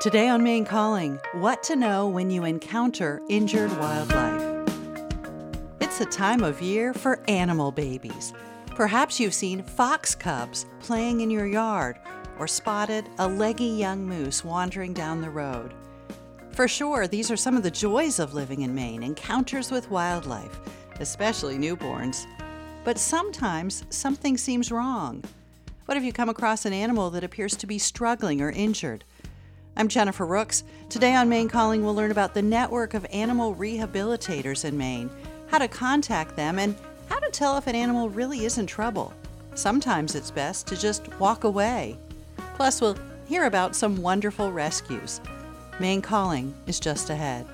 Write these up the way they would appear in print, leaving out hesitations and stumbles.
Today on Maine Calling, what to know when you encounter injured wildlife. It's a time of year for animal babies. Perhaps you've seen fox cubs playing in your yard or spotted a leggy young moose wandering down the road. For sure, these are some of the joys of living in Maine, encounters with wildlife, especially newborns. But sometimes something seems wrong. What if you come across an animal that appears to be struggling or injured? I'm Jennifer Rooks. Today on Maine Calling, we'll learn about the network of animal rehabilitators in Maine, how to contact them, and how to tell if an animal really is in trouble. Sometimes it's best to just walk away. Plus, we'll hear about some wonderful rescues. Maine Calling is just ahead.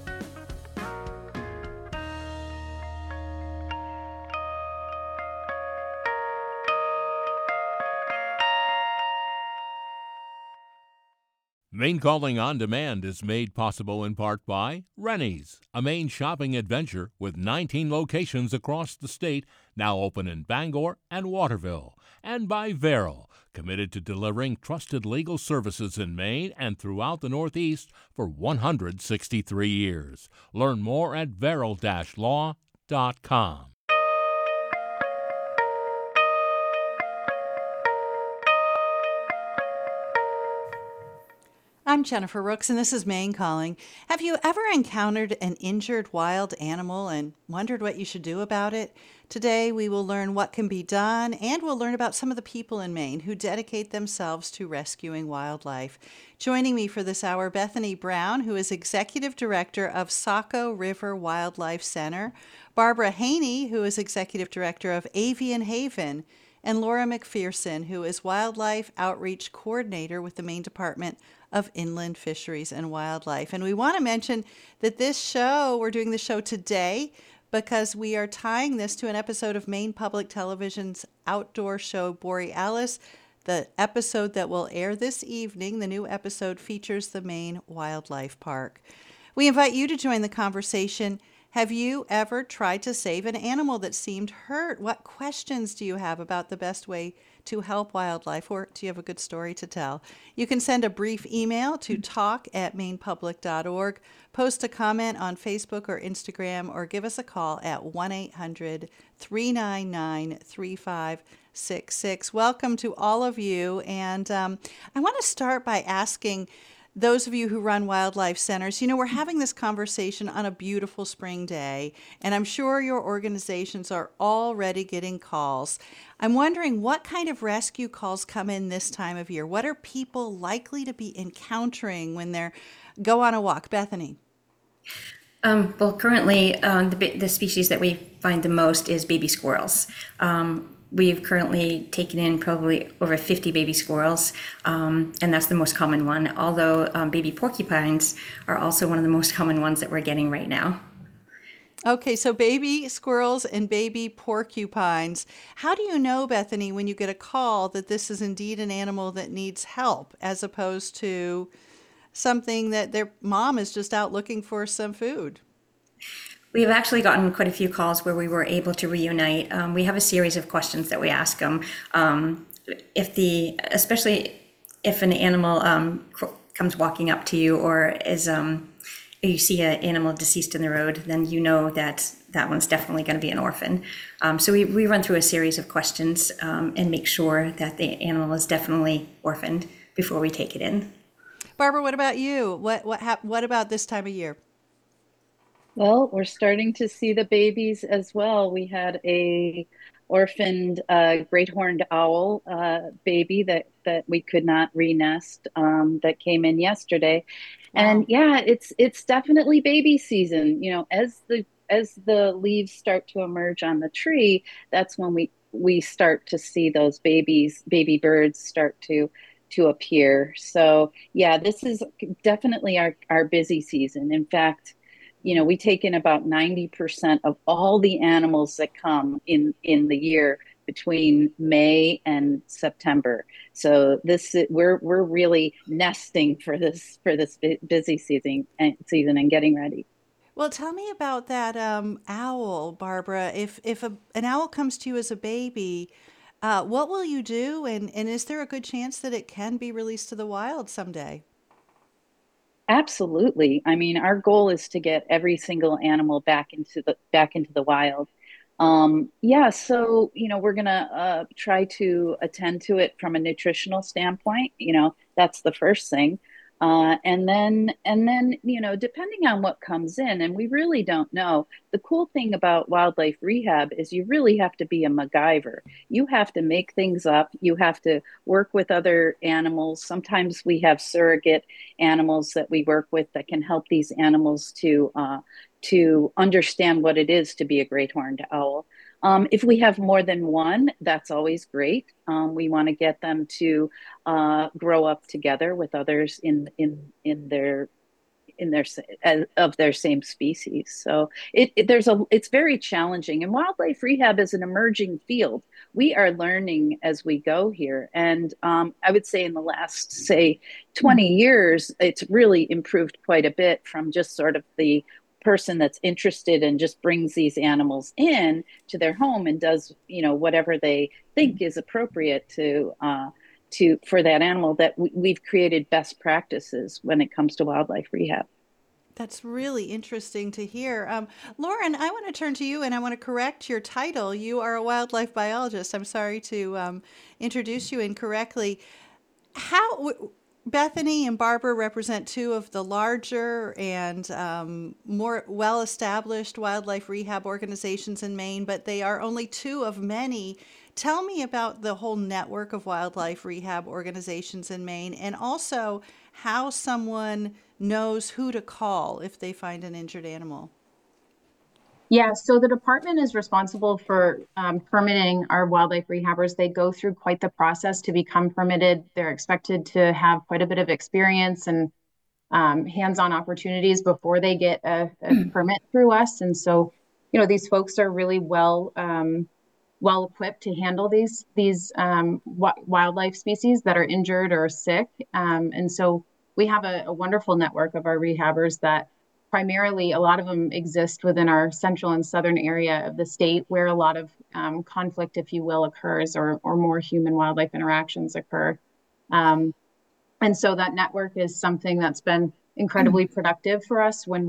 Maine Calling on Demand is made possible in part by Rennie's, a Maine shopping adventure with 19 locations across the state, now open in Bangor and Waterville, and by Verrill, committed to delivering trusted legal services in Maine and throughout the Northeast for 163 years. Learn more at verrill-law.com. I'm Jennifer Rooks, and this is Maine Calling. Have you ever encountered an injured wild animal and wondered what you should do about it? Today, we will learn what can be done, and we'll learn about some of the people in Maine who dedicate themselves to rescuing wildlife. Joining me for this hour, Bethany Brown, who is Executive Director of Saco River Wildlife Center, Barbara Haney, who is Executive Director of Avian Haven, and Laura McPherson, who is Wildlife Outreach Coordinator with the Maine Department of Inland Fisheries and Wildlife. And we want to mention that we're doing the show today because we are tying this to an episode of Maine Public Television's outdoor show Borealis. The episode that will air this evening, the new episode, features the Maine Wildlife Park. We invite you to join the conversation. Have you ever tried to save an animal that seemed hurt? What questions do you have about the best way to help wildlife, or do you have a good story to tell? You can send a brief email to1-800-399-3566. Welcome to all of you. And I want to start by asking those of you who run wildlife centers, we're having this conversation on a beautiful spring day, and I'm sure your organizations are already getting calls. I'm wondering what kind of rescue calls come in this time of year. What are people likely to be encountering when they go on a walk? Bethany. Well, currently, the species that we find the most is baby squirrels. We've currently taken in probably over 50 baby squirrels, and that's the most common one, although baby porcupines are also one of the most common ones that we're getting right now. Okay, so baby squirrels and baby porcupines. How do you know, Bethany, when you get a call that this is indeed an animal that needs help, as opposed to something that their mom is just out looking for some food? We've actually gotten quite a few calls where we were able to reunite. We have a series of questions that we ask them. Especially if an animal comes walking up to you, or you see an animal deceased in the road, then you know that one's definitely going to be an orphan. So we run through a series of questions and make sure that the animal is definitely orphaned before we take it in. Barbara, what about you? What about this time of year? Well, we're starting to see the babies as well. We had a orphaned great horned owl baby that we could not re-nest that came in yesterday. Wow. And yeah, it's definitely baby season. As the leaves start to emerge on the tree, that's when we start to see those baby birds start to appear. So yeah, this is definitely our busy season. In fact, we take in about 90% of all the animals that come in the year between May and September. So we're really nesting for this busy season and getting ready. Well, tell me about that owl, Barbara. If an owl comes to you as a baby, what will you do? And is there a good chance that it can be released to the wild someday? Absolutely. I mean, our goal is to get every single animal back into the wild. Yeah, so we're gonna try to attend to it from a nutritional standpoint. That's the first thing. And then depending on what comes in, and we really don't know. The cool thing about wildlife rehab is you really have to be a MacGyver. You have to make things up. You have to work with other animals. Sometimes we have surrogate animals that we work with that can help these animals to understand what it is to be a great horned owl. If we have more than one, that's always great. We want to get them to grow up together with others in their of their same species. So it's very challenging. And wildlife rehab is an emerging field. We are learning as we go here, and I would say in the last, say, 20 years, it's really improved quite a bit from just sort of the person that's interested and just brings these animals in to their home and does whatever they think is appropriate to for that animal, that we've created best practices when it comes to wildlife rehab. That's really interesting to hear. Lauren, I want to turn to you and I want to correct your title. You are a wildlife biologist. I'm sorry to introduce you incorrectly. Bethany and Barbara represent two of the larger and more well-established wildlife rehab organizations in Maine, but they are only two of many. Tell me about the whole network of wildlife rehab organizations in Maine, and also how someone knows who to call if they find an injured animal. Yeah, so the department is responsible for permitting our wildlife rehabbers. They go through quite the process to become permitted. They're expected to have quite a bit of experience and hands-on opportunities before they get a permit through us. And so, these folks are really well equipped to handle these wildlife species that are injured or sick. And so we have a wonderful network of our rehabbers that primarily, a lot of them exist within our central and southern area of the state where a lot of conflict, if you will, occurs, or more human wildlife interactions occur. And so that network is something that's been incredibly productive for us when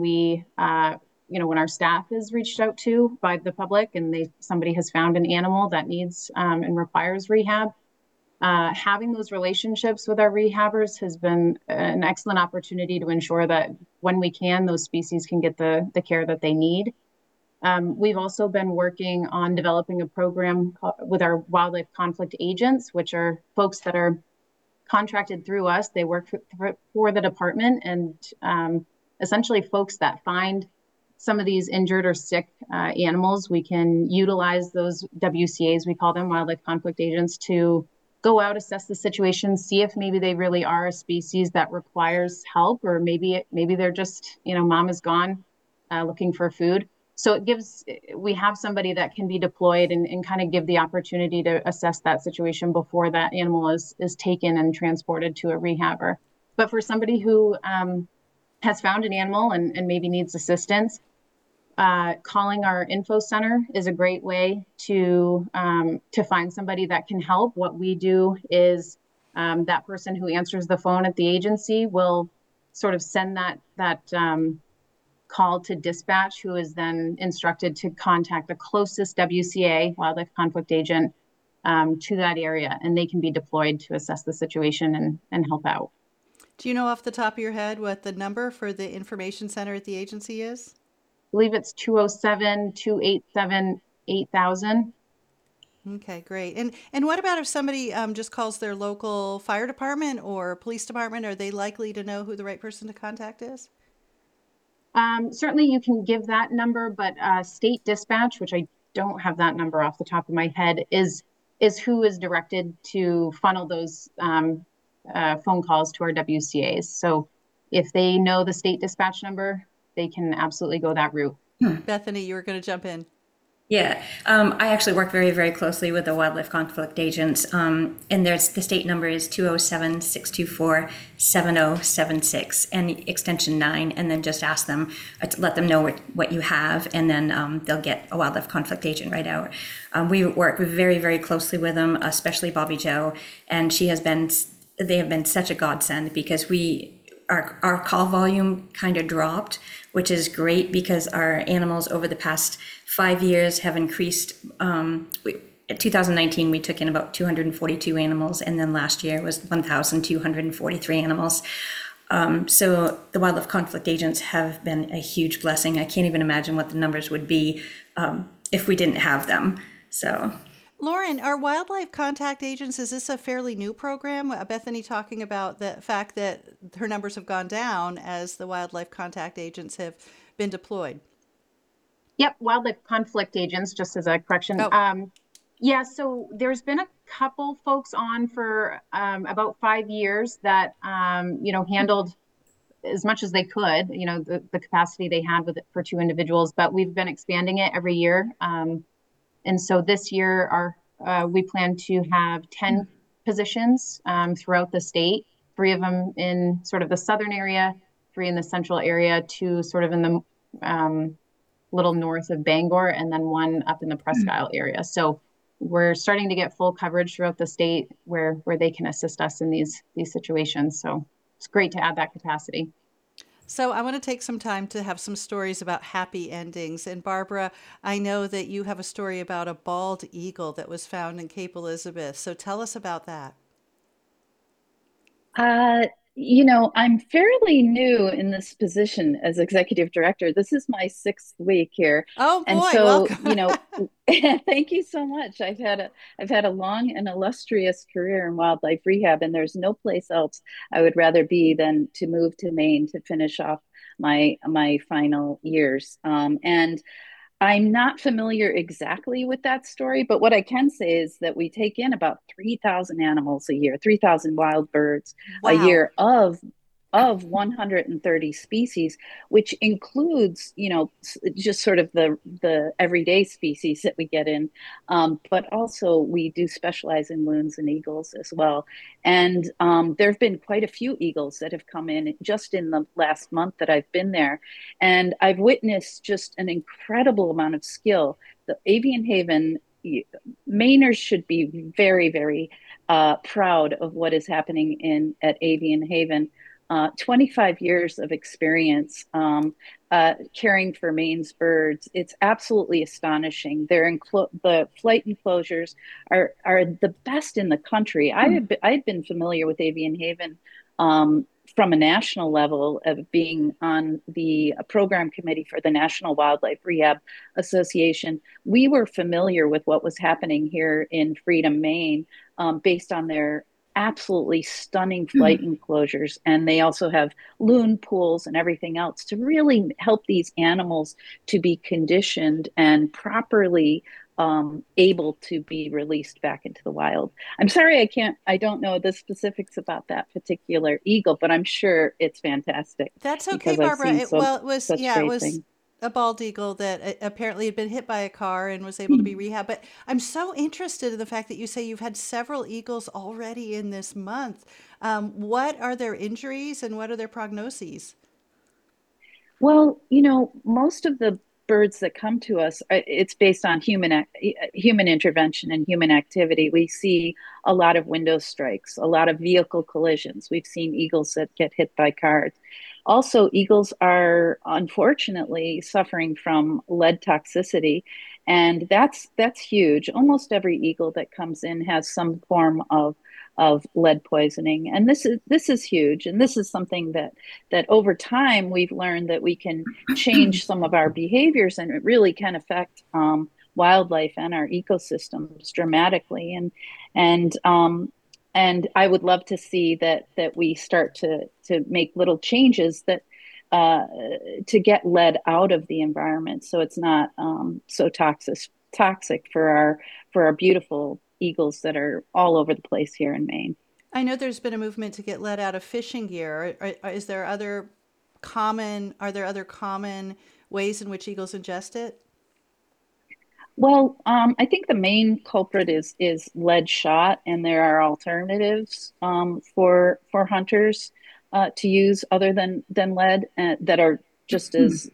when our staff is reached out to by the public and somebody has found an animal that needs and requires rehab. Having those relationships with our rehabbers has been an excellent opportunity to ensure that when we can, those species can get the care that they need. We've also been working on developing a program with our wildlife conflict agents, which are folks that are contracted through us. They work for the department, and essentially folks that find some of these injured or sick animals, we can utilize those WCAs, we call them wildlife conflict agents, to go out, assess the situation, see if maybe they really are a species that requires help, or maybe they're just, mom is gone looking for food. So we have somebody that can be deployed and kind of give the opportunity to assess that situation before that animal is taken and transported to a rehabber. But for somebody who has found an animal and maybe needs assistance, calling our info center is a great way to find somebody that can help. What we do is that person who answers the phone at the agency will sort of send that call to dispatch, who is then instructed to contact the closest WCA, wildlife conflict agent, to that area, and they can be deployed to assess the situation and help out. Do you know off the top of your head what the number for the information center at the agency is? I believe it's 207-287-8000. Okay, great. And what about if somebody just calls their local fire department or police department? Are they likely to know who the right person to contact is? Certainly you can give that number, but state dispatch, which I don't have that number off the top of my head, is who is directed to funnel those phone calls to our WCAs. So if they know the state dispatch number, they can absolutely go that route. Bethany, you were going to jump in. Yeah, I actually work very, very closely with the wildlife conflict agents, and the state number is 207-624-7076 and extension 9, and then just ask them, let them know what you have, and then they'll get a wildlife conflict agent right out. We work very, very closely with them, especially Bobby Joe, and they have been such a godsend, because we our call volume kind of dropped, which is great because our animals over the past 5 years have increased. In 2019, we took in about 242 animals, and then last year was 1,243 animals. So the wildlife conflict agents have been a huge blessing. I can't even imagine what the numbers would be if we didn't have them. So, Lauren, are wildlife contact agents, is this a fairly new program? Bethany talking about the fact that her numbers have gone down as the wildlife contact agents have been deployed. Yep, wildlife conflict agents, just as a correction. Oh. Yeah, so there's been a couple folks on for about 5 years that handled as much as they could, the capacity they had with it for 2 individuals, but we've been expanding it every year. And so this year, we plan to have 10 positions throughout the state, 3 of them in sort of the southern area, 3 in the central area, 2 sort of in the little north of Bangor, and then 1 up in the Presque Isle area. So we're starting to get full coverage throughout the state where they can assist us in these situations. So it's great to add that capacity. So I want to take some time to have some stories about happy endings. And Barbara, I know that you have a story about a bald eagle that was found in Cape Elizabeth. So tell us about that. I'm fairly new in this position as executive director. This is my 6th week here. Oh boy, and so, welcome. thank you so much. I've had a long and illustrious career in wildlife rehab, and there's no place else I would rather be than to move to Maine to finish off my final years. And I'm not familiar exactly with that story, but what I can say is that we take in about 3,000 animals a year, 3,000 wild birds a Wow. year of 130 species, which includes, just sort of the everyday species that we get in, but also we do specialize in loons and eagles as well. And there have been quite a few eagles that have come in just in the last month that I've been there, and I've witnessed just an incredible amount of skill. The Avian Haven Mainers should be very, very proud of what is happening at Avian Haven. 25 years of experience caring for Maine's birds. It's absolutely astonishing. The flight enclosures are the best in the country. I've been familiar with Avian Haven from a national level of being on the program committee for the National Wildlife Rehab Association. We were familiar with what was happening here in Freedom, Maine, based on their absolutely stunning flight enclosures. And they also have loon pools and everything else to really help these animals to be conditioned and properly able to be released back into the wild. I'm sorry, I don't know the specifics about that particular eagle, but I'm sure it's fantastic. That's okay, Barbara. It was things. a bald eagle that apparently had been hit by a car and was able to be rehabbed. But I'm so interested in the fact that you say you've had several eagles already in this month. What are their injuries and what are their prognoses? Well, most of the birds that come to us, it's based on human intervention and human activity. We see a lot of window strikes, a lot of vehicle collisions. We've seen eagles that get hit by cars. Also, eagles are unfortunately suffering from lead toxicity, and that's huge. Almost every eagle that comes in has some form of lead poisoning, and this is huge. And this is something that over time we've learned that we can change some of our behaviors, and it really can affect wildlife and our ecosystems dramatically. And I would love to see that we start to make little changes that to get lead out of the environment, so it's not so toxic for our beautiful eagles that are all over the place here in Maine. I know there's been a movement to get lead out of fishing gear. Are there other common ways in which eagles ingest it? Well, I think the main culprit is lead shot, and there are alternatives for hunters to use other than lead that are just as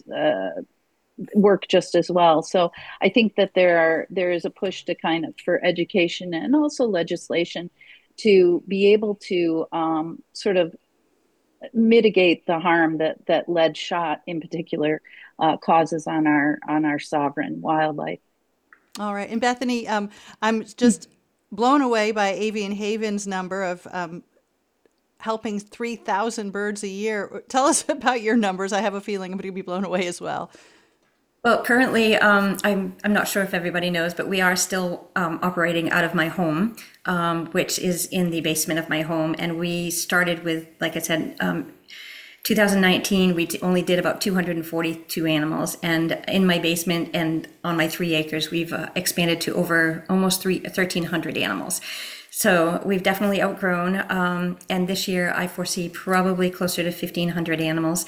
work just as well. So I think that there is a push to kind of for education and also legislation to be able to sort of mitigate the harm that lead shot in particular causes on our sovereign wildlife. All right. And Bethany, I'm just blown away by Avian Haven's number of helping 3,000 birds a year. Tell us about your numbers. I have a feeling I'm going to be blown away as well. Well, currently, I'm not sure if everybody knows, but we are still operating out of my home, which is in the basement of my home. And we started with, like I said, 2019, we only did about 242 animals. And in my basement and on my 3 acres, we've expanded to over almost 1,300 animals. So we've definitely outgrown. And this year, I foresee probably closer to 1,500 animals.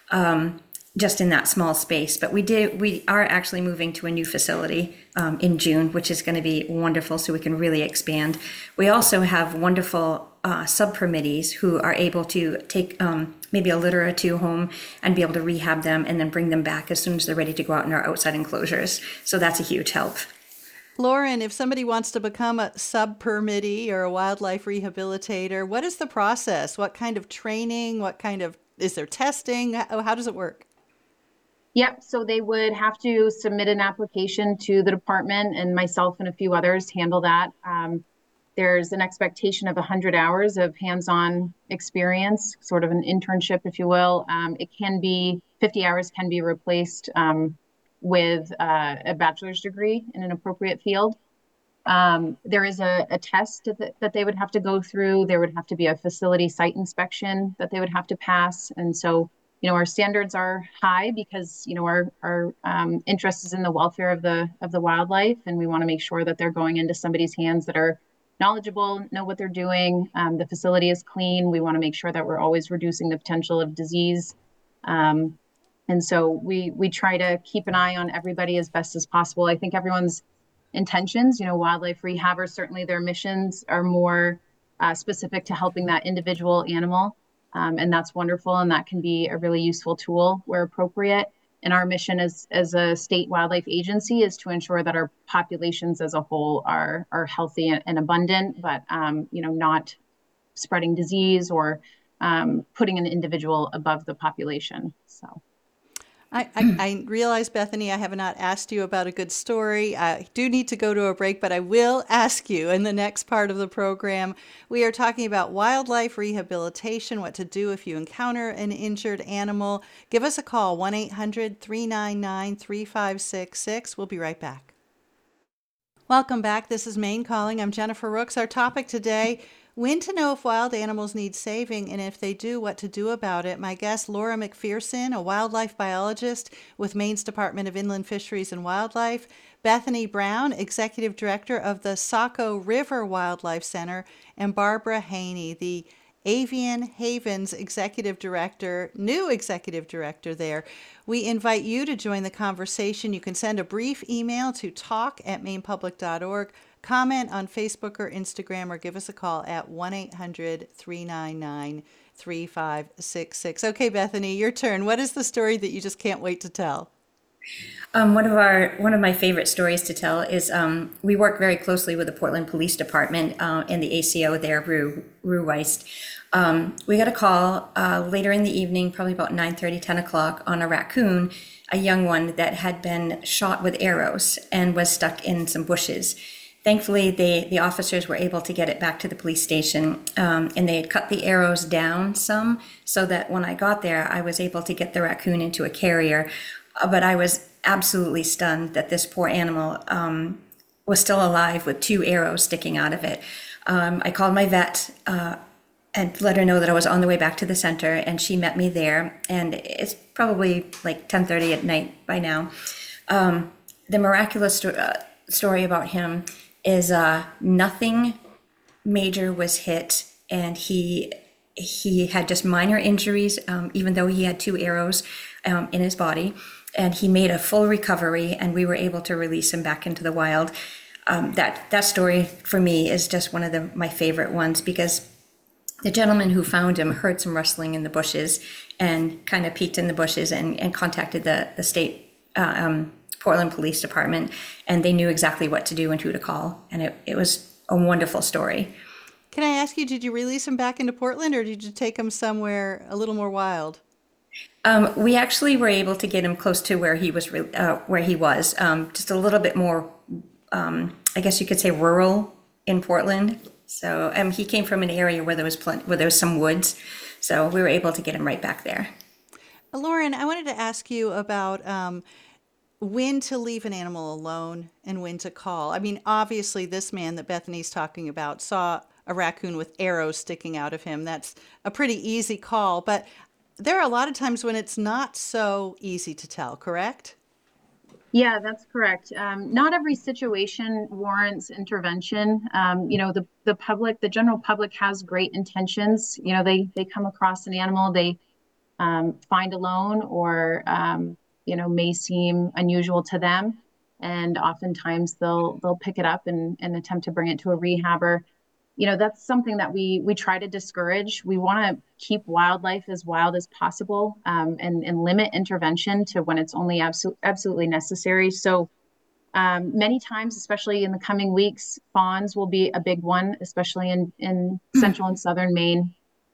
Just in that small space. But we are actually moving to a new facility in June, which is going to be wonderful, so we can really expand. We also have wonderful sub-permittees who are able to take maybe a litter or two home and be able to rehab them and then bring them back as soon as they're ready to go out in our outside enclosures. So that's a huge help. Lauren, if somebody wants to become a sub-permittee or a wildlife rehabilitator, what is the process? What kind of training? Is there testing? How does it work? Yep. So they would have to submit an application to the department, and myself and a few others handle that. There's an expectation of 100 hours of hands-on experience, sort of an internship, if you will. It can be 50 hours can be replaced with a bachelor's degree in an appropriate field. There is a test that they would have to go through. There would have to be a facility site inspection that they would have to pass. And so, our standards are high because, our interest is in the welfare of the wildlife. And we want to make sure that they're going into somebody's hands that are knowledgeable, know what they're doing. The facility is clean. We want to make sure that we're always reducing the potential of disease. And so we try to keep an eye on everybody as best as possible. I think everyone's intentions, wildlife rehabbers, certainly their missions are more specific to helping that individual animal. And that's wonderful. And that can be a really useful tool where appropriate. And our mission as a state wildlife agency is to ensure that our populations as a whole are healthy and abundant, but, not spreading disease or putting an individual above the population. So. I realize, Bethany, I have not asked you about a good story. I do need to go to a break, but I will ask you in the next part of the program. We are talking about wildlife rehabilitation, what to do if you encounter an injured animal. Give us a call, 1-800-399-3566. We'll be right back. Welcome back. This is Maine Calling. I'm Jennifer Rooks. Our topic today, when to know if wild animals need saving, and if they do, what to do about it. My guest, Laura McPherson, a wildlife biologist with Maine's Department of Inland Fisheries and Wildlife, Bethany Brown, Executive Director of the Saco River Wildlife Center, and Barbara Haney, the Avian Havens Executive Director, new Executive Director there. We invite you to join the conversation. You can send a brief email to talk@mainepublic.org. Comment on Facebook or Instagram, or give us a call at 1-800-399-3566. Okay, Bethany, your turn. What is the story that you just can't wait to tell? One of my favorite stories to tell is we work very closely with the Portland Police Department and the ACO there, Rue Weist. We got a call later in the evening, probably about 9:30, 10 o'clock, on a raccoon, a young one that had been shot with arrows and was stuck in some bushes. Thankfully, the officers were able to get it back to the police station, and they had cut the arrows down some so that when I got there, I was able to get the raccoon into a carrier. But I was absolutely stunned that this poor animal was still alive with 2 arrows sticking out of it. I called my vet and let her know that I was on the way back to the center, and she met me there. And it's probably like 10:30 at night by now. The miraculous story about him is nothing major was hit, and he had just minor injuries, even though he had 2 arrows in his body, and he made a full recovery, and we were able to release him back into the wild. That story for me is just one of my favorite ones, because the gentleman who found him heard some rustling in the bushes and kind of peeked in the bushes and contacted the state Portland Police Department, and they knew exactly what to do and who to call. And it was a wonderful story. Can I ask you, did you release him back into Portland or did you take him somewhere a little more wild? We actually were able to get him close to where he was, just a little bit more, I guess you could say, rural in Portland. So he came from an area where where there was some woods, so we were able to get him right back there. Lauren, I wanted to ask you about when to leave an animal alone and when to call. I mean, obviously, this man that Bethany's talking about saw a raccoon with arrows sticking out of him. That's a pretty easy call, but there are a lot of times when it's not so easy to tell, correct? Yeah, that's correct. Not every situation warrants intervention. The public, the general public has great intentions. They come across an animal they find alone or, may seem unusual to them. And oftentimes they'll pick it up and attempt to bring it to a rehabber. That's something that we try to discourage. We want to keep wildlife as wild as possible, and limit intervention to when it's only absolutely necessary. So many times, especially in the coming weeks, fawns will be a big one, especially in central and southern Maine.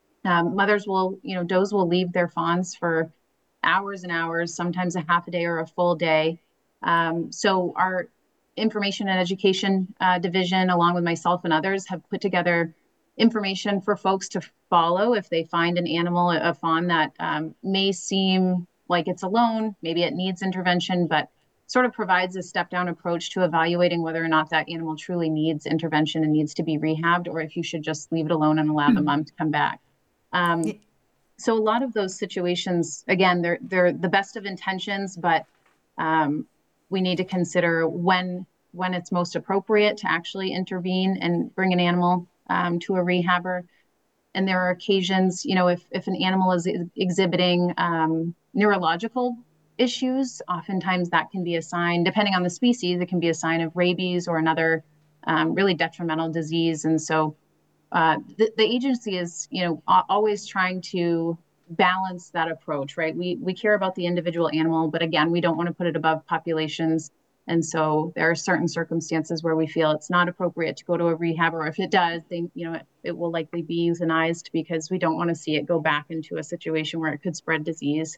Does will leave their fawns for hours and hours, sometimes a half a day or a full day. So our information and education division, along with myself and others, have put together information for folks to follow if they find an animal, a fawn that may seem like it's alone, maybe it needs intervention, but sort of provides a step down approach to evaluating whether or not that animal truly needs intervention and needs to be rehabbed, or if you should just leave it alone and allow the mom to come back. So a lot of those situations, again, they're the best of intentions, but we need to consider when it's most appropriate to actually intervene and bring an animal to a rehabber. And there are occasions, if an animal is exhibiting neurological issues, oftentimes that can be a sign, depending on the species, it can be a sign of rabies or another really detrimental disease. And so the agency is, always trying to balance that approach, right? We care about the individual animal, but again, we don't want to put it above populations. And so there are certain circumstances where we feel it's not appropriate to go to a rehab, or if it does, then, it will likely be euthanized because we don't want to see it go back into a situation where it could spread disease.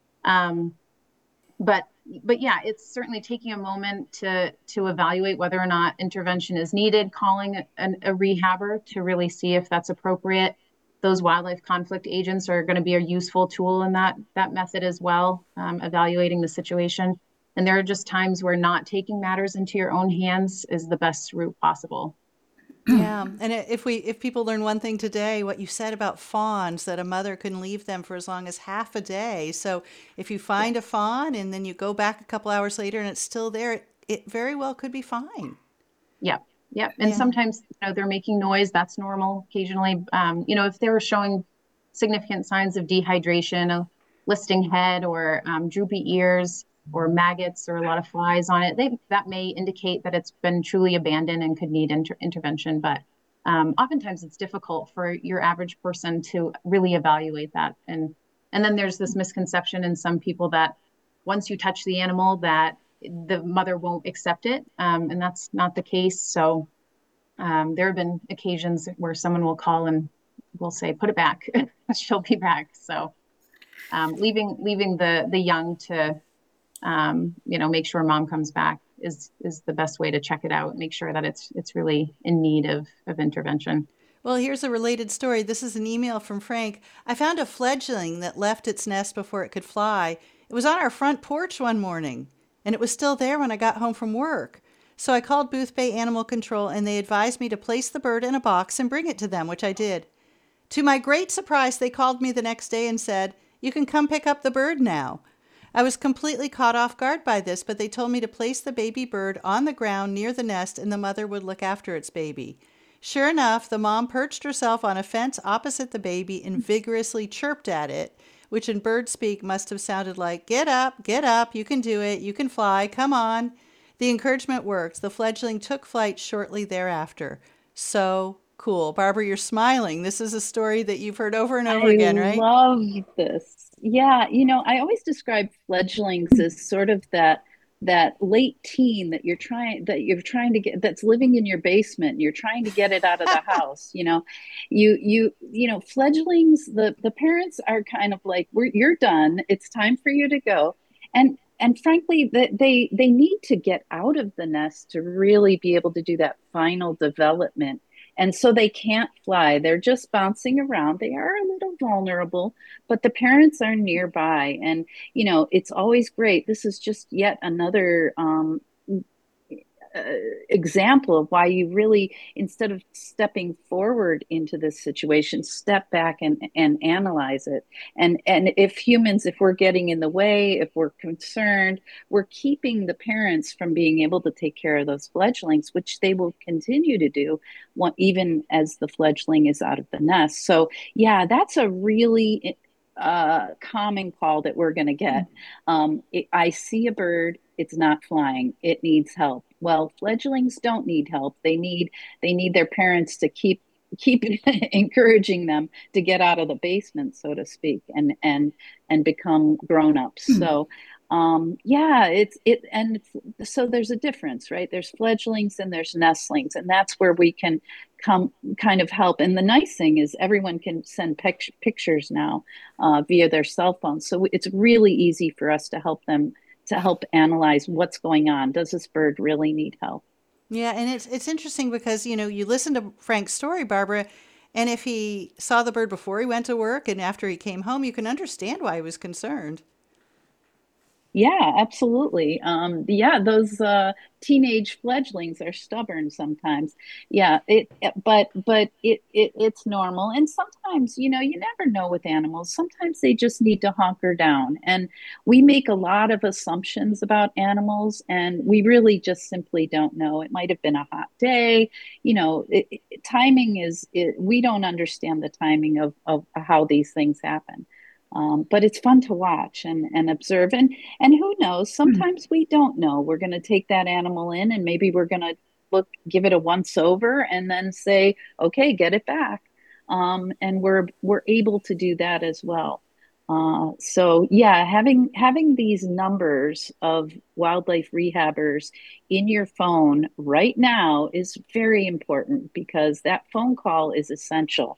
But yeah, it's certainly taking a moment to evaluate whether or not intervention is needed, calling a rehabber to really see if that's appropriate. Those wildlife conflict agents are going to be a useful tool in that method as well, evaluating the situation. And there are just times where not taking matters into your own hands is the best route possible. Yeah, and if people learn one thing today, what you said about fawns, that a mother can leave them for as long as half a day. So if you find a fawn and then you go back a couple hours later and it's still there, it very well could be fine. Yep. And sometimes they're making noise. That's normal. Occasionally, if they were showing significant signs of dehydration, a listing head or droopy ears, or maggots or a lot of flies on it, that may indicate that it's been truly abandoned and could need intervention. But oftentimes it's difficult for your average person to really evaluate that. And then there's this misconception in some people that once you touch the animal, that the mother won't accept it. And that's not the case. So there have been occasions where someone will call and will say, put it back, she'll be back. So leaving the young to make sure mom comes back is the best way to check it out. Make sure that it's really in need of intervention. Well, here's a related story. This is an email from Frank. I found a fledgling that left its nest before it could fly. It was on our front porch one morning, and it was still there when I got home from work. So I called Boothbay Animal Control, and they advised me to place the bird in a box and bring it to them, which I did. To my great surprise, they called me the next day and said, "You can come pick up the bird now." I was completely caught off guard by this, but they told me to place the baby bird on the ground near the nest and the mother would look after its baby. Sure enough, the mom perched herself on a fence opposite the baby and vigorously chirped at it, which in bird speak must have sounded like, get up, you can do it, you can fly, come on." The encouragement worked. The fledgling took flight shortly thereafter. So cool. Barbara, you're smiling. This is a story that you've heard over and over again, right? I love this. Yeah, I always describe fledglings as sort of that that late teen that you're trying to get, that's living in your basement, and you're trying to get it out of the house. Fledglings, the parents are kind of like, you're done, it's time for you to go. And frankly, that they need to get out of the nest to really be able to do that final development. And so they can't fly, they're just bouncing around, they are a little vulnerable, but the parents are nearby. And it's always great. This is just yet another uh, example of why you really, instead of stepping forward into this situation, step back and analyze it. And if we're getting in the way, if we're concerned, we're keeping the parents from being able to take care of those fledglings, which they will continue to do even as the fledgling is out of the nest. So yeah, that's a really common call that we're going to get. I see a bird, it's not flying, it needs help. Well, fledglings don't need help. They need their parents to keep encouraging them to get out of the basement, so to speak, and become grown-ups. So yeah, so there's a difference, right? There's fledglings and there's nestlings, and that's where we can come kind of help. And the nice thing is everyone can send pictures now via their cell phones, so it's really easy for us to help them, to help analyze what's going on. Does this bird really need help? Yeah, and it's interesting because you listen to Frank's story, Barbara, and if he saw the bird before he went to work and after he came home, you can understand why he was concerned. Yeah, absolutely. Yeah, those teenage fledglings are stubborn sometimes. Yeah, but it's normal. And sometimes, you never know with animals. Sometimes they just need to hunker down. And we make a lot of assumptions about animals, and we really just simply don't know. It might have been a hot day. Timing we don't understand the timing of how these things happen. But it's fun to watch and observe. And who knows, sometimes we don't know. We're going to take that animal in, and maybe we're going to give it a once over and then say, okay, get it back. And we're able to do that as well. So yeah, having these numbers of wildlife rehabbers in your phone right now is very important, because that phone call is essential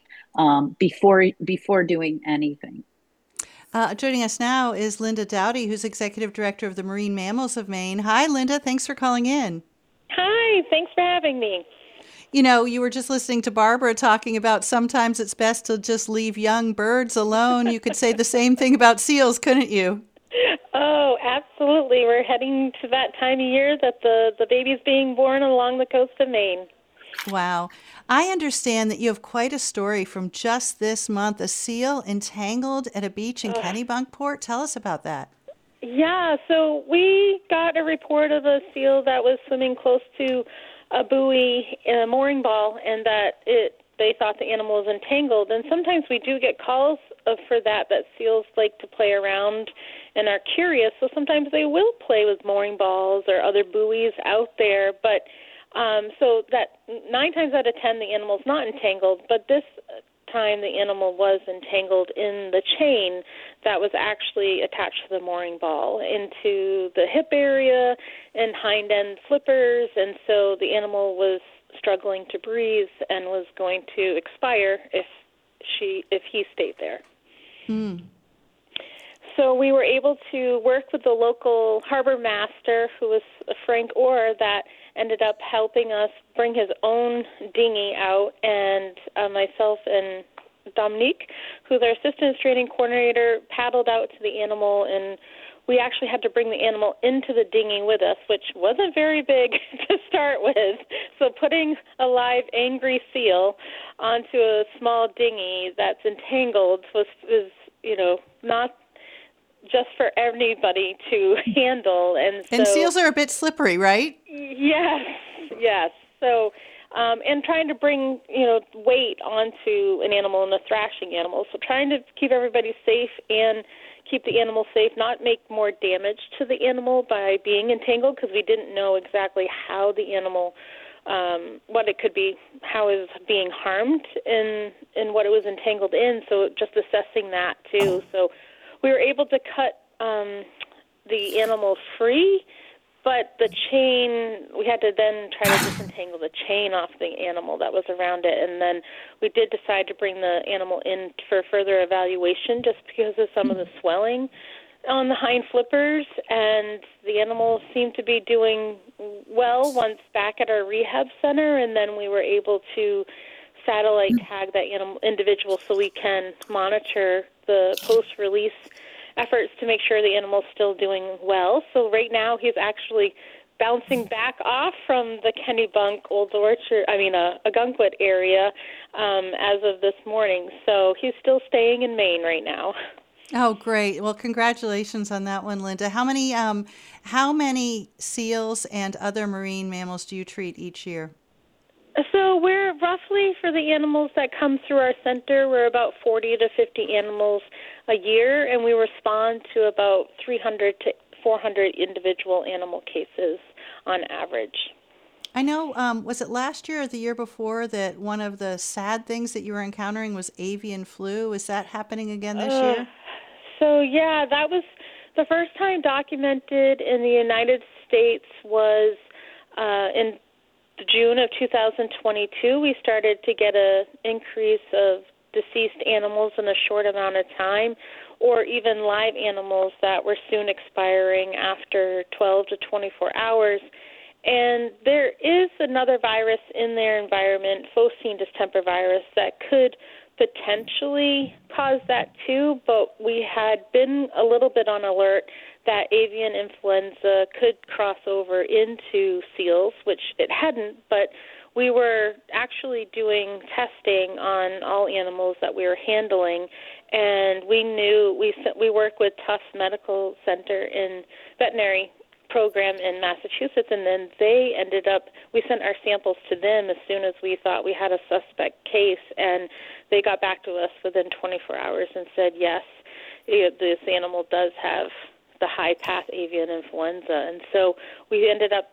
before doing anything. Joining us now is Linda Dowdy, who's Executive Director of the Marine Mammals of Maine. Hi, Linda. Thanks for calling in. Hi, thanks for having me. You were just listening to Barbara talking about sometimes it's best to just leave young birds alone. You could say the same thing about seals, couldn't you? Oh, absolutely. We're heading to that time of year that the baby's being born along the coast of Maine. Wow. I understand that you have quite a story from just this month, a seal entangled at a beach in Kennebunkport. Tell us about that. Yeah, so we got a report of a seal that was swimming close to a buoy in a mooring ball, and that they thought the animal was entangled. And sometimes we do get calls for that seals like to play around and are curious, so sometimes they will play with mooring balls or other buoys out there, but so that 9 times out of 10 the animal's not entangled, but this time the animal was entangled in the chain that was actually attached to the mooring ball into the hip area and hind end flippers, and so the animal was struggling to breathe and was going to expire if he stayed there. So we were able to work with the local harbor master, who was Frank Orr, that ended up helping us bring his own dinghy out, and myself and Dominique, who's our assistant training coordinator, paddled out to the animal, and we actually had to bring the animal into the dinghy with us, which wasn't very big to start with. So putting a live angry seal onto a small dinghy that's entangled is not just for anybody to handle. And seals are a bit slippery, right? Yes. So, and trying to bring, weight onto an animal and a thrashing animal. So trying to keep everybody safe and keep the animal safe, not make more damage to the animal by being entangled, because we didn't know exactly how the animal, what it could be, how it was being harmed in what it was entangled in. So just assessing that too. So we were able to cut the animal free but the chain, we had to then try to disentangle the chain off the animal that was around it. And then we did decide to bring the animal in for further evaluation just because of some of the swelling on the hind flippers. And the animal seemed to be doing well once back at our rehab center. And then we were able to satellite tag that individual so we can monitor the post-release efforts to make sure the animal's still doing well. So right now he's actually bouncing back off from the Kennebunk Old Orchard, Ogunquit area as of this morning. So he's still staying in Maine right now. Oh, great. Well, congratulations on that one, Linda. How many seals and other marine mammals do you treat each year? So we're roughly, for the animals that come through our center, we're about 40 to 50 animals a year, and we respond to about 300 to 400 individual animal cases on average. I know, was it last year or the year before that one of the sad things that you were encountering was avian flu? Is that happening again this year? So, yeah, that was the first time documented in the United States was in June of 2022. We started to get an increase of deceased animals in a short amount of time, or even live animals that were soon expiring after 12 to 24 hours. And there is another virus in their environment, phocine distemper virus, that could potentially cause that too, but we had been a little bit on alert that avian influenza could cross over into seals, which it hadn't, but we were actually doing testing on all animals that we were handling, and we knew we work with Tufts Medical Center in veterinary program in Massachusetts, and then we sent our samples to them as soon as we thought we had a suspect case, and they got back to us within 24 hours and said, yes, this animal does have the high path avian influenza. And so we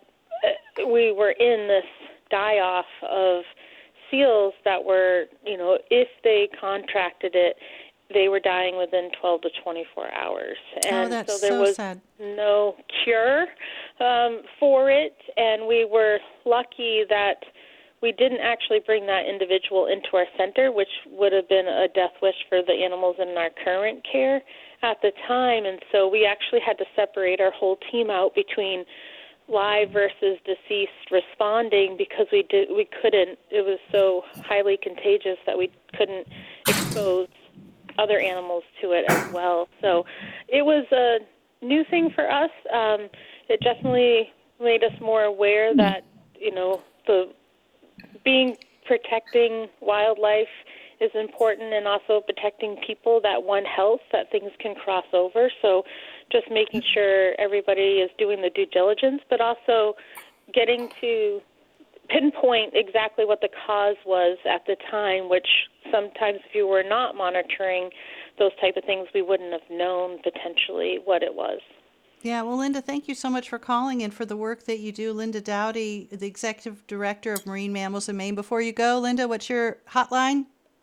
we were in this die-off of seals that were, if they contracted it, they were dying within 12 to 24 hours. And that's so there was sad. no cure for it, and we were lucky that we didn't actually bring that individual into our center, which would have been a death wish for the animals in our current care at the time. And so we actually had to separate our whole team out between live versus deceased responding because we couldn't. It was so highly contagious that we couldn't expose other animals to it as well. So it was a new thing for us. It definitely made us more aware that, protecting wildlife is important, and also protecting people, that one health, that things can cross over. So just making sure everybody is doing the due diligence, but also getting to pinpoint exactly what the cause was at the time, which sometimes if you were not monitoring those type of things, we wouldn't have known potentially what it was. Yeah, well, Linda, thank you so much for calling and for the work that you do. Linda Dowdy, the Executive Director of Marine Mammals in Maine. Before you go, Linda, what's your hotline?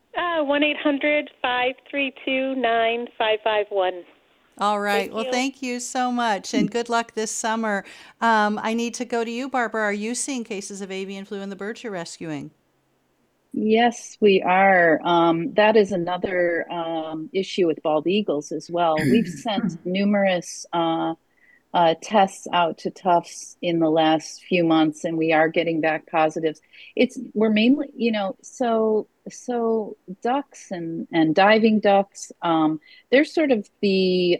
1-800-532-9551. All right. Well, thank you so much, and good luck this summer. I need to go to you, Barbara. Are you seeing cases of avian flu in the birds you're rescuing? Yes, we are. That is another issue with bald eagles as well. We've sent numerous tests out to Tufts in the last few months, and we are getting back positives. We're mainly, so ducks and diving ducks. They're sort of they're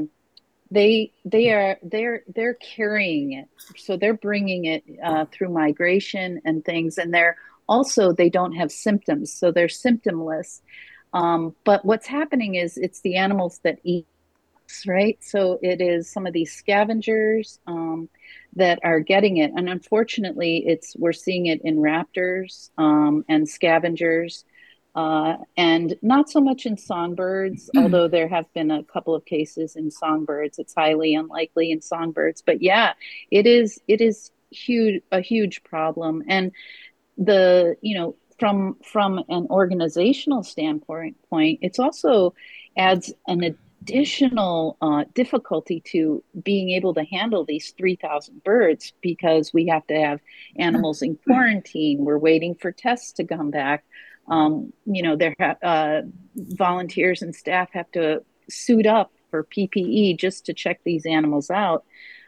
carrying it, so they're bringing it through migration and things, and they don't have symptoms, so they're symptomless. But what's happening is it's the animals that eat, right? So it is some of these scavengers that are getting it, and unfortunately, we're seeing it in raptors and scavengers, and not so much in songbirds. Although there have been a couple of cases in songbirds. It's highly unlikely in songbirds, but yeah, it is a huge problem. And from an organizational standpoint, it's also adds additional difficulty to being able to handle these 3,000 birds because we have to have animals in quarantine. We're waiting for tests to come back. Volunteers and staff have to suit up for PPE just to check these animals out.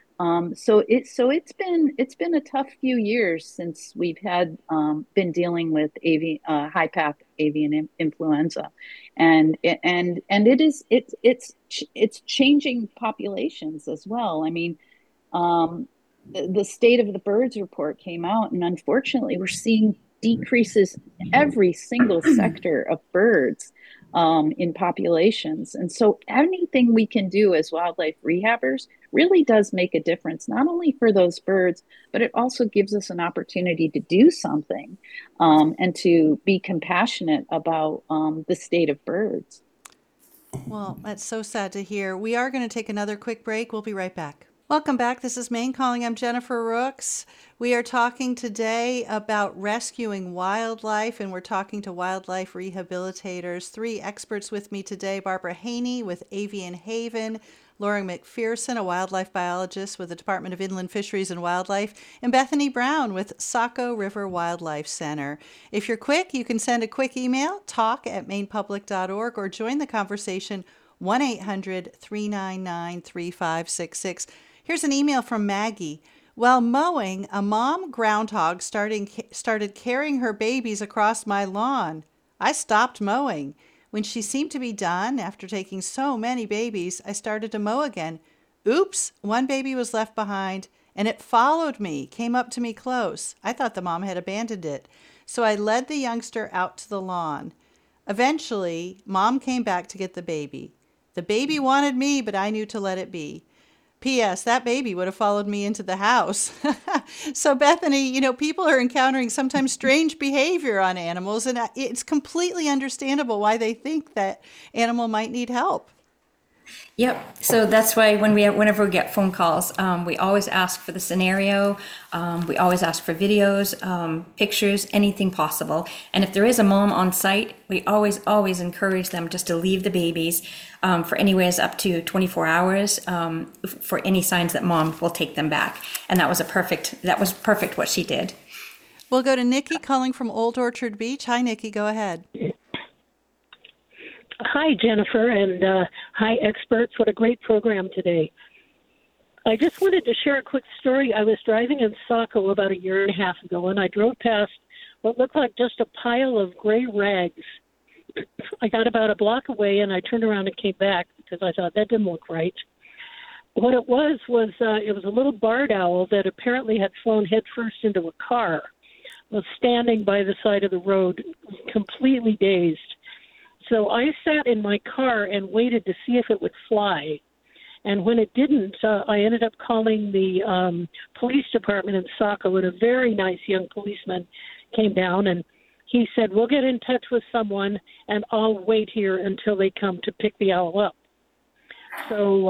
It's been a tough few years since we've had been dealing with high path avian influenza, and it's changing populations as well. I mean, the state of the birds report came out, and unfortunately, we're seeing decreases every single sector of birds in populations. And so anything we can do as wildlife rehabbers really does make a difference, not only for those birds, but it also gives us an opportunity to do something and to be compassionate about the state of birds. Well, that's so sad to hear. We are going to take another quick break. We'll be right back. Welcome back. This is Maine Calling. I'm Jennifer Rooks. We are talking today about rescuing wildlife, and we're talking to wildlife rehabilitators. 3 experts with me today: Barbara Haney with Avian Haven, Laura McPherson, a wildlife biologist with the Department of Inland Fisheries and Wildlife, and Bethany Brown with Saco River Wildlife Center. If you're quick, you can send a quick email, talk@mainepublic.org, or join the conversation, 1-800-399-3566. Here's an email from Maggie. While mowing, a mom groundhog started carrying her babies across my lawn. I stopped mowing. When she seemed to be done, after taking so many babies, I started to mow again. Oops, one baby was left behind, and it followed me, came up to me close. I thought the mom had abandoned it. So I led the youngster out to the lawn. Eventually, Mom came back to get the baby. The baby wanted me, but I knew to let it be. P.S. That baby would have followed me into the house. So, Bethany, people are encountering sometimes strange behavior on animals, and it's completely understandable why they think that animal might need help. Yep. So that's why whenever we get phone calls, we always ask for the scenario. We always ask for videos, pictures, anything possible. And if there is a mom on site, we always encourage them just to leave the babies for anywhere up to 24 hours for any signs that mom will take them back. And that was perfect what she did. We'll go to Nikki calling from Old Orchard Beach. Hi, Nikki. Go ahead. Hi, Jennifer, and hi, experts. What a great program today. I just wanted to share a quick story. I was driving in Saco about 1.5 years ago, and I drove past what looked like just a pile of gray rags. I got about a block away, and I turned around and came back because I thought that didn't look right. What it was it was a little barred owl that apparently had flown headfirst into a car, was standing by the side of the road, completely dazed. So I sat in my car and waited to see if it would fly. And when it didn't, I ended up calling the police department in Saco, and a very nice young policeman came down, and he said, we'll get in touch with someone, and I'll wait here until they come to pick the owl up. So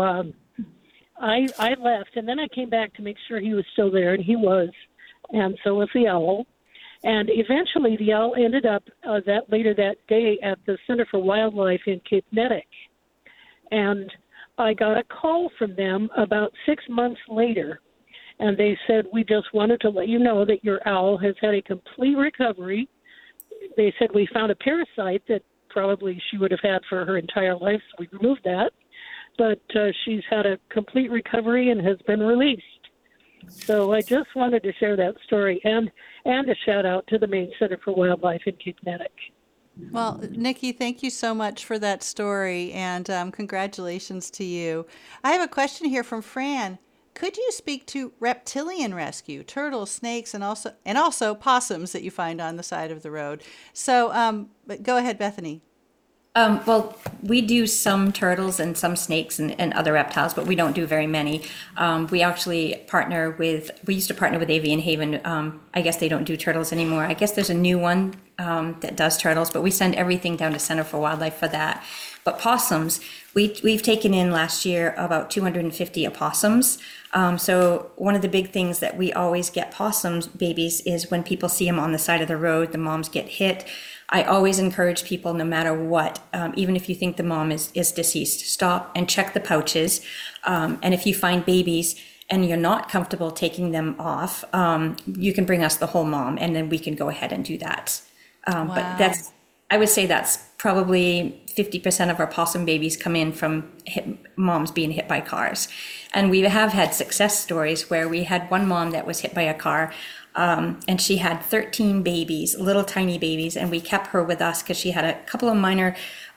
I left, and then I came back to make sure he was still there, and he was, and so was the owl. And eventually the owl ended up later that day at the Center for Wildlife in Cape Nettic. And I got a call from them about 6 months later, and they said, we just wanted to let you know that your owl has had a complete recovery. They said we found a parasite that probably she would have had for her entire life, so we removed that. But she's had a complete recovery and has been released. So I just wanted to share that story and a shout out to the Maine Center for Wildlife in Cape Nettic. Well, Nikki, thank you so much for that story, and congratulations to you. I have a question here from Fran. Could you speak to reptilian rescue, turtles, snakes, and also possums that you find on the side of the road? So but go ahead, Bethany. Well, we do some turtles and some snakes and other reptiles, but we don't do very many. We actually we used to partner with Avian Haven. I guess they don't do turtles anymore. I guess there's a new one that does turtles, but we send everything down to Center for Wildlife for that. But possums, we've taken in last year about 250 opossums. So one of the big things that we always get possums babies is when people see them on the side of the road, the moms get hit. I always encourage people, no matter what, even if you think the mom is deceased, stop and check the pouches. And if you find babies and you're not comfortable taking them off, you can bring us the whole mom, and then we can go ahead and do that. But I would say that's probably 50% of our possum babies come in from moms being hit by cars. And we have had success stories where we had one mom that was hit by a car, and she had 13 babies, little tiny babies, and we kept her with us because she had a couple of minor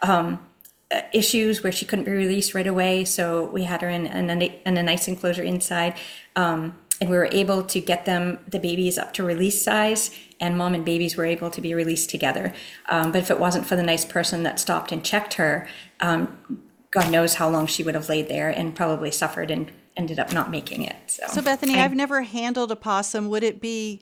issues where she couldn't be released right away. So we had her in a nice enclosure inside, and we were able to get the babies up to release size, and mom and babies were able to be released together. But if it wasn't for the nice person that stopped and checked her, God knows how long she would have laid there and probably suffered and ended up not making it. So Bethany, I've never handled a possum. Would it be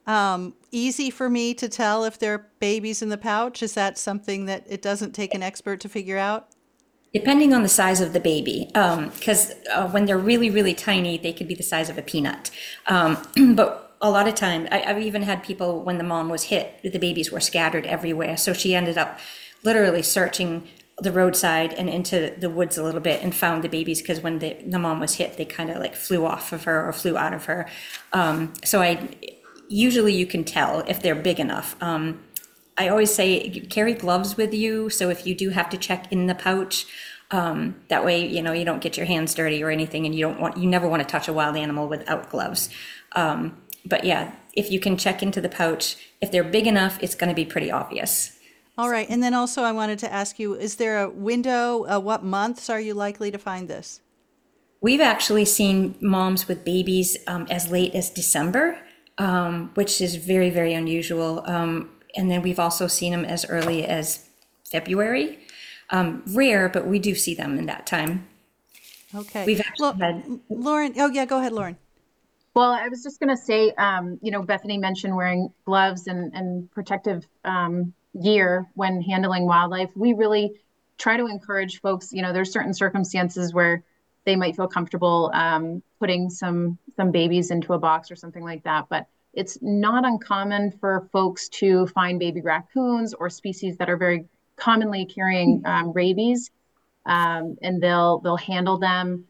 easy for me to tell if they're babies in the pouch? Is that something that it doesn't take an expert to figure out? Depending on the size of the baby, because when they're really, really tiny, they could be the size of a peanut. But a lot of time, I've even had people, when the mom was hit, the babies were scattered everywhere. So she ended up literally searching the roadside and into the woods a little bit and found the babies, because when the mom was hit, they kind of like flew off of her or flew out of her. So usually you can tell if they're big enough. I always say carry gloves with you, so if you do have to check in the pouch, that way you don't get your hands dirty or anything, and you never want to touch a wild animal without gloves. But yeah, if you can check into the pouch, if they're big enough, it's going to be pretty obvious. All right, and then also I wanted to ask you, is there a window? What months are you likely to find this? We've actually seen moms with babies as late as December, which is very, very unusual. And then we've also seen them as early as February. Rare, but we do see them in that time. Okay. We've actually had... Lauren, oh yeah, go ahead, Lauren. Well, I was just going to say, Bethany mentioned wearing gloves and protective gear when handling wildlife. We really try to encourage folks, there's certain circumstances where they might feel comfortable putting some babies into a box or something like that. But it's not uncommon for folks to find baby raccoons or species that are very commonly carrying rabies, and they'll handle them.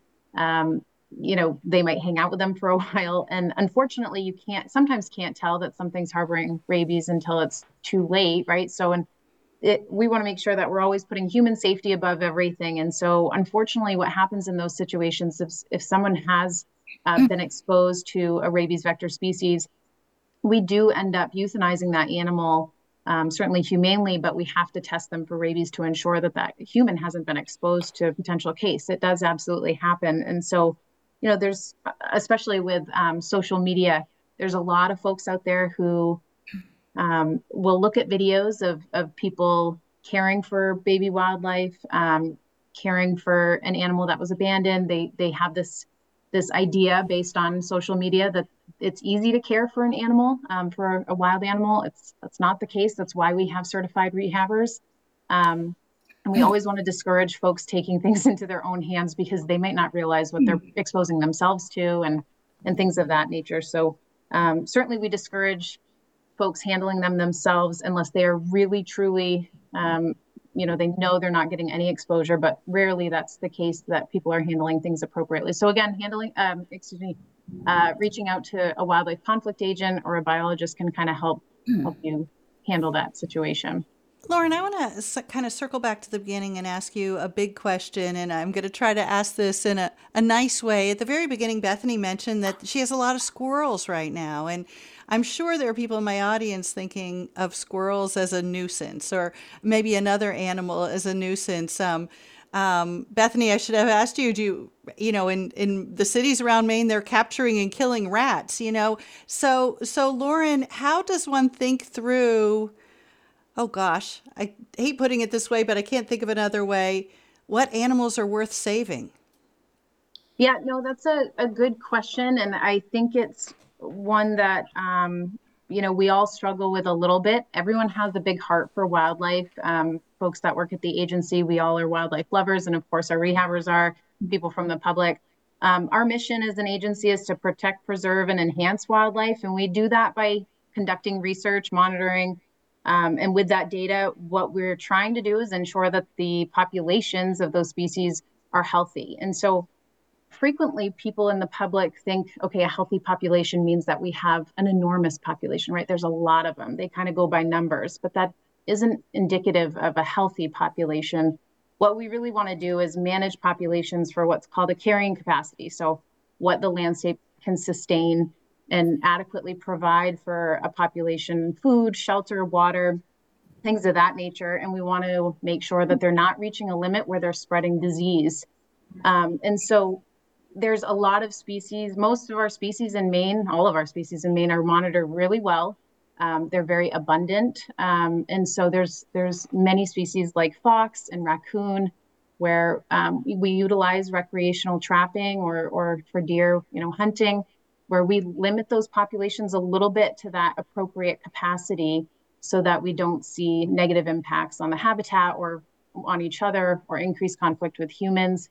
They might hang out with them for a while. And unfortunately, you sometimes can't tell that something's harboring rabies until it's too late, right? So we want to make sure that we're always putting human safety above everything. And so unfortunately, what happens in those situations, if someone has been exposed to a rabies vector species, we do end up euthanizing that animal, certainly humanely, but we have to test them for rabies to ensure that human hasn't been exposed to a potential case. It does absolutely happen. And so, there's, especially with social media, there's a lot of folks out there who will look at videos of people caring for baby wildlife, caring for an animal that was abandoned. They have this idea based on social media that it's easy to care for an animal, for a wild animal. That's not the case. That's why we have certified rehabbers. And we always want to discourage folks taking things into their own hands, because they might not realize what they're exposing themselves to and things of that nature. So certainly we discourage folks handling them themselves unless they are really, truly, they know they're not getting any exposure, but rarely that's the case that people are handling things appropriately. So again, reaching out to a wildlife conflict agent or a biologist can kind of help you handle that situation. Lauren, I want to kind of circle back to the beginning and ask you a big question, and I'm going to try to ask this in a nice way. At the very beginning, Bethany mentioned that she has a lot of squirrels right now, and I'm sure there are people in my audience thinking of squirrels as a nuisance, or maybe another animal as a nuisance. Bethany, I should have asked you, in the cities around Maine, they're capturing and killing rats, So Lauren, how does one think through, oh gosh, I hate putting it this way, but I can't think of another way, what animals are worth saving? Yeah, no, that's a good question. And I think it's one that, we all struggle with a little bit. Everyone has a big heart for wildlife. folks that work at the agency, we all are wildlife lovers. And of course, our rehabbers are people from the public. Our mission as an agency is to protect, preserve, and enhance wildlife. And we do that by conducting research, monitoring, and with that data, what we're trying to do is ensure that the populations of those species are healthy. And so frequently people in the public think, okay, a healthy population means that we have an enormous population, right? There's a lot of them. They kind of go by numbers, but that isn't indicative of a healthy population. What we really want to do is manage populations for what's called a carrying capacity. So what the landscape can sustain and adequately provide for a population: food, shelter, water, things of that nature. And we want to make sure that they're not reaching a limit where they're spreading disease. And so there's a lot of species. Most of our species in Maine, all of our species in Maine, are monitored really well. They're very abundant. And so there's many species like fox and raccoon where we utilize recreational trapping or for deer, hunting, where we limit those populations a little bit to that appropriate capacity so that we don't see negative impacts on the habitat or on each other or increased conflict with humans.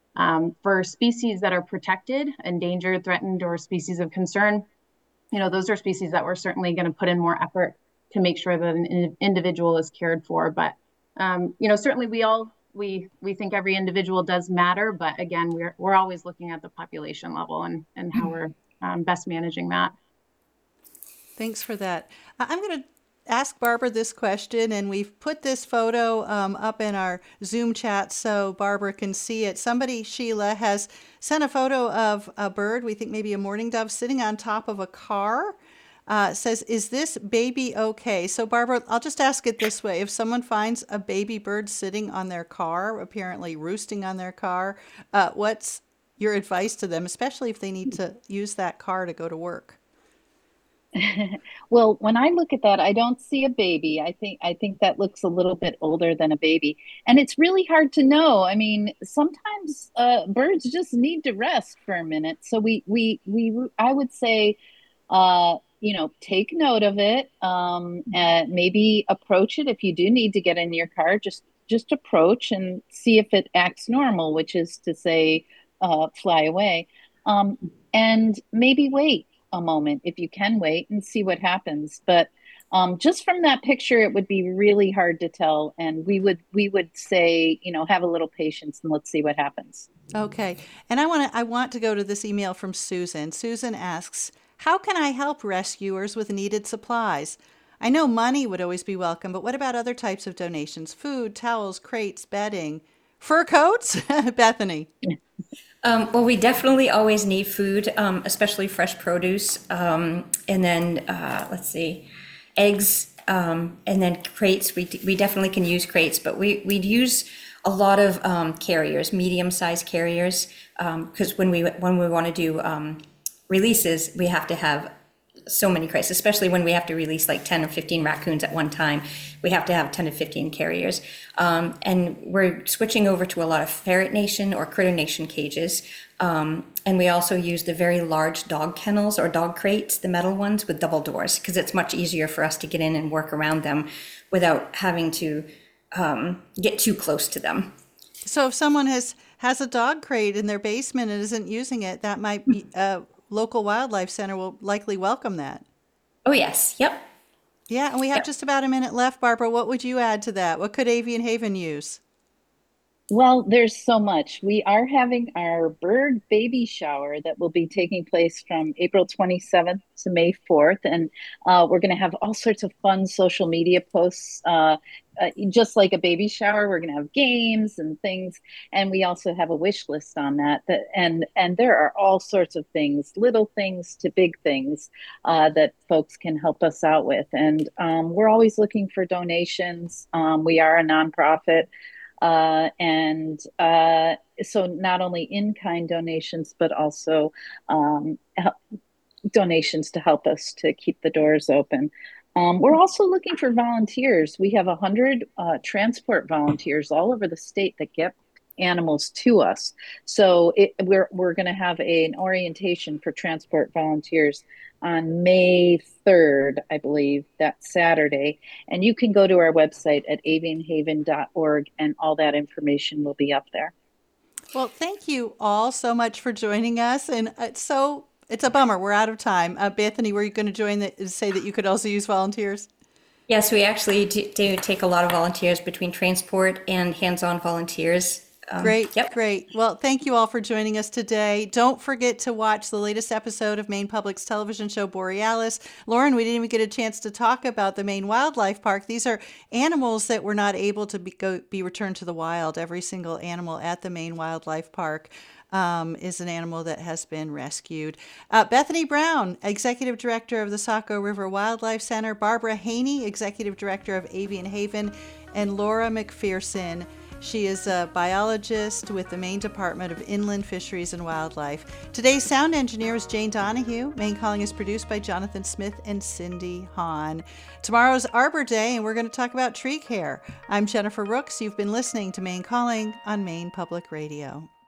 For species that are protected, endangered, threatened, or species of concern, those are species that we're certainly going to put in more effort to make sure that an individual is cared for. But, certainly we think every individual does matter, but again, we're always looking at the population level and how we're best managing that. Thanks for that. I'm going to ask Barbara this question, and we've put this photo up in our Zoom chat so Barbara can see it. Somebody, Sheila, has sent a photo of a bird, we think maybe a mourning dove, sitting on top of a car. Says, is this baby okay? So Barbara, I'll just ask it this way. If someone finds a baby bird sitting on their car, apparently roosting on their car, what's your advice to them, especially if they need to use that car to go to work? Well, when I look at that, I don't see a baby. I think that looks a little bit older than a baby, and it's really hard to know. I mean, sometimes birds just need to rest for a minute. So I would say, take note of it. And maybe approach it if you do need to get in your car. Just approach and see if it acts normal, which is to say, fly away, and maybe wait a moment if you can wait and see what happens. But just from that picture, it would be really hard to tell. And we would say, have a little patience and let's see what happens. Okay. And I want to go to this email from Susan. Susan asks, how can I help rescuers with needed supplies? I know money would always be welcome, but what about other types of donations? Food, towels, crates, bedding, fur coats? Bethany. Well, we definitely always need food, especially fresh produce. And then, let's see, eggs, and then crates. We definitely can use crates, but we'd use a lot of carriers, medium-sized carriers, because when we want to do releases, we have to have so many crates, especially when we have to release like 10 or 15 raccoons at one time. We have to have 10 to 15 carriers. And we're switching over to a lot of Ferret Nation or Critter Nation cages. And we also use the very large dog kennels or dog crates, the metal ones with double doors, because it's much easier for us to get in and work around them without having to get too close to them. So if someone has a dog crate in their basement and isn't using it, that might be local wildlife center will likely welcome that. Oh, yes. Yep. Yeah, and we have just about a minute left. Barbara, what would you add to that? What could Avian Haven use? Well, there's so much. We are having our bird baby shower that will be taking place from April 27th to May 4th. And we're going to have all sorts of fun social media posts, just like a baby shower. We're going to have games and things. And we also have a wish list on that. And there are all sorts of things, little things to big things that folks can help us out with. And we're always looking for donations. We are a nonprofit. So not only in-kind donations, but also donations to help us to keep the doors open. We're also looking for volunteers. We have 100 transport volunteers all over the state that get animals to us. So we're going to have an orientation for transport volunteers on May 3rd, I believe, that Saturday. And you can go to our website at avianhaven.org, and all that information will be up there. Well, thank you all so much for joining us. And it's a bummer. We're out of time. Bethany, were you going to say that you could also use volunteers? Yes, we actually do take a lot of volunteers between transport and hands-on volunteers. Great, Yep. great. Well, thank you all for joining us today. Don't forget to watch the latest episode of Maine Public's television show Borealis. Lauren, we didn't even get a chance to talk about the Maine Wildlife Park. These are animals that were not able to be returned to the wild. Every single animal at the Maine Wildlife Park is an animal that has been rescued. Bethany Brown, Executive Director of the Saco River Wildlife Center, Barbara Haney, Executive Director of Avian Haven, and Laura McPherson. She is a biologist with the Maine Department of Inland Fisheries and Wildlife. Today's sound engineer was Jane Donahue. Maine Calling is produced by Jonathan Smith and Cindy Hahn. Tomorrow's Arbor Day, and we're going to talk about tree care. I'm Jennifer Rooks. You've been listening to Maine Calling on Maine Public Radio.